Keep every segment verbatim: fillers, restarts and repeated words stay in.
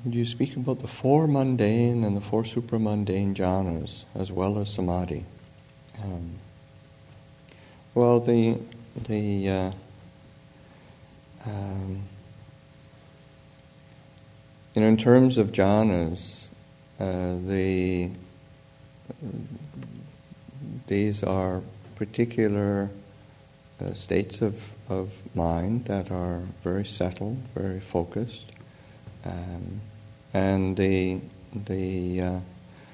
you speak about the four mundane and the four supramundane jhanas as well as samadhi. Um, well, the the uh, um, you know, in terms of jhanas, uh, the these are particular uh, states of of mind that are very settled, very focused. Um, and the the uh,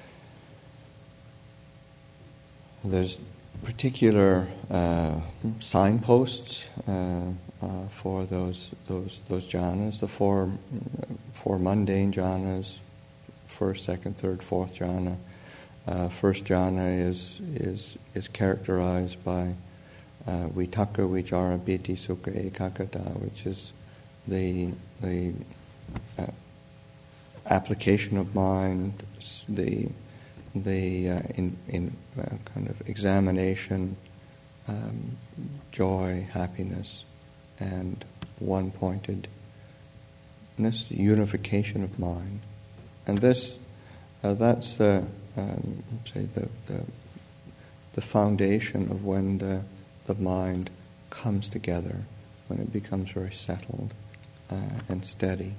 there's particular uh, signposts uh, uh, for those those those jhanas. The four four mundane jhanas, first, second, third, fourth jhana. Uh, first jhana is is is characterized by uh, vitaka, vichara, piti, sukha, ekaggata, which is the the Uh, application of mind, the the uh, in in uh, kind of examination, um, joy, happiness, and one-pointedness, unification of mind, and this uh, that's the um, say the, the the foundation of when the the mind comes together, when it becomes very settled uh, and steady.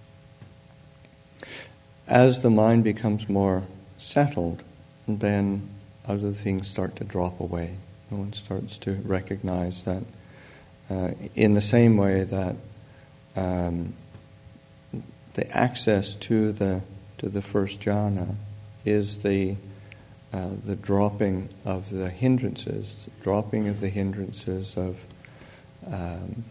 As the mind becomes more settled, then other things start to drop away. One starts to recognize that uh, in the same way that um, the access to the to the first jhana is the uh, the dropping of the hindrances, the dropping of the hindrances of um,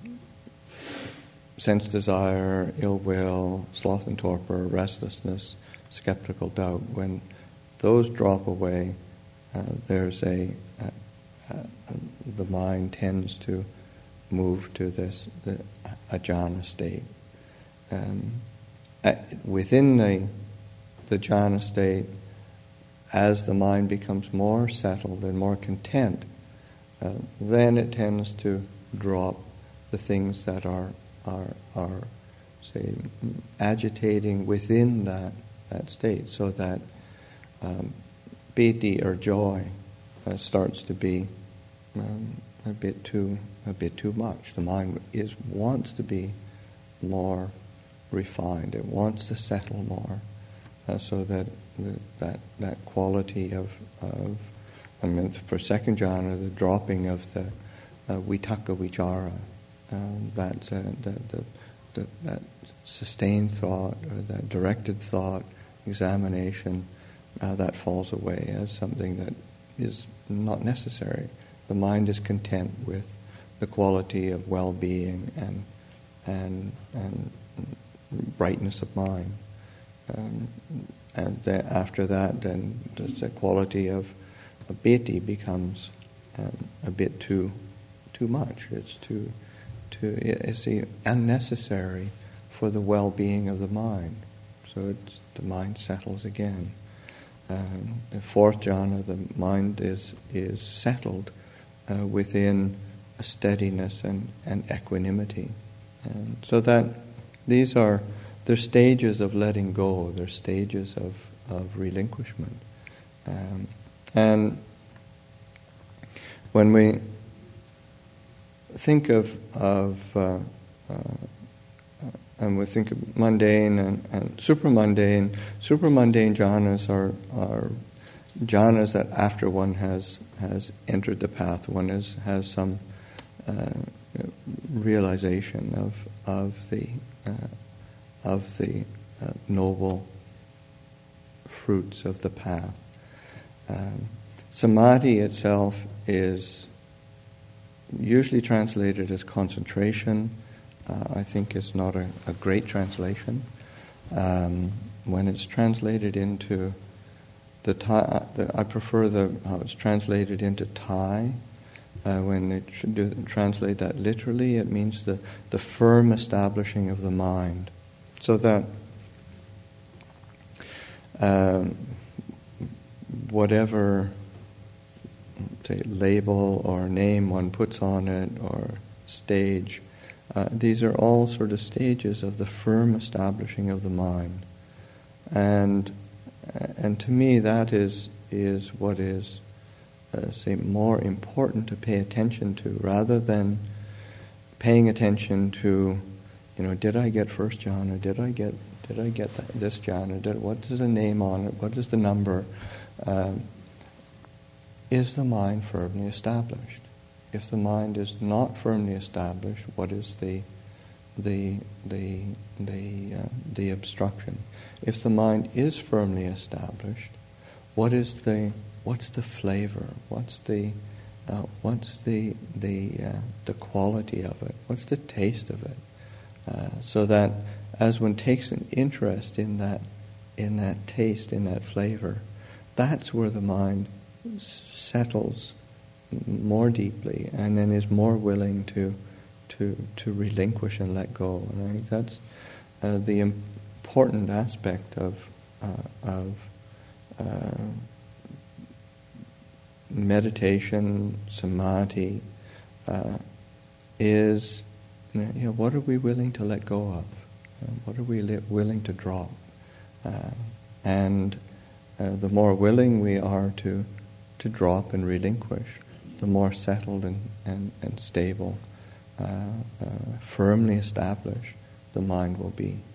sense desire, ill will, sloth and torpor, restlessness, skeptical doubt. When those drop away, uh, there's a, a, a the mind tends to move to this the, a jhana state. Um, within the the jhana state, as the mind becomes more settled and more content, uh, then it tends to drop the things that are are are say agitating within that that state, so that um, piti or joy uh, starts to be um, a bit too a bit too much. The mind is wants to be more refined. It wants to settle more, uh, so that that that quality of of I mean, for second jhana, the dropping of the uh, vitaka vichara. Um, that, uh, the, the, the, that sustained thought or that directed thought, examination, uh, that falls away as something that is not necessary. The mind is content with the quality of well-being and and and brightness of mind. Um, and then after that, then the quality of, of piti becomes um, a bit too too much. It's too To, it's unnecessary for the well-being of the mind. So it's, the mind settles again. Um, the fourth jhana, the mind is is settled uh, within a steadiness and, and equanimity. And so that these are, they're stages of letting go, they're stages of, of relinquishment. Um, and when we think of of uh, uh, and we think of mundane and, and supramundane. Supramundane jhanas are are jhanas that after one has has entered the path, one has has some uh, realization of of the uh, of the uh, noble fruits of the path. Um, samadhi itself is usually translated as concentration. Uh, I think is not a, a great translation. Um, when it's translated into the Thai, the, I prefer the how it's translated into Thai. Uh, when they tr- do, translate that literally, it means the, the firm establishing of the mind, so that um, whatever say label or name one puts on it or stage, uh, these are all sort of stages of the firm establishing of the mind. And and to me that is is what is uh, say more important to pay attention to, rather than paying attention to, you know, did I get first jhana, or did I get did I get that, this jhana, did, what is the name on it, what is the number? Um, is the mind firmly established? If the mind is not firmly established, what is the the the the uh, the obstruction? If the mind is firmly established, what is the what's the flavor? What's the uh, what's the the uh, the quality of it? What's the taste of it? Uh, so that as one takes an interest in that in that taste, in that flavor, that's where the mind s- settles more deeply, and then is more willing to to to relinquish and let go. And I think that's uh, the important aspect of uh, of uh, meditation, samadhi, uh, is, you know, what are we willing to let go of? Uh, what are we li- willing to drop? Uh, and uh, the more willing we are to to drop and relinquish, the more settled and, and, and stable, uh, uh, firmly established the mind will be.